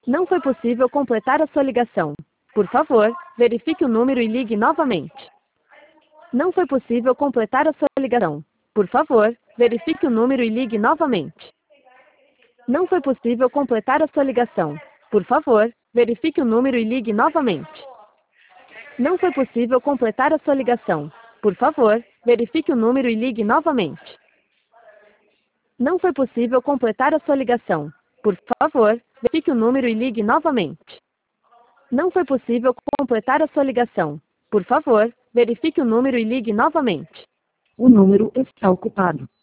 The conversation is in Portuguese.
Não foi possível completar a sua ligação. Por favor, verifique o número e ligue novamente. Não foi possível completar a sua ligação. Por favor, verifique o número e ligue novamente. Não foi possível completar a sua ligação. Por favor, verifique o número e ligue novamente. Não foi possível completar a sua ligação. Por favor, verifique o número e ligue novamente. Não foi possível completar a sua ligação. Por favor, verifique o número e ligue novamente. Não foi possível completar a sua ligação. Por favor, verifique o número e ligue novamente. O número está ocupado.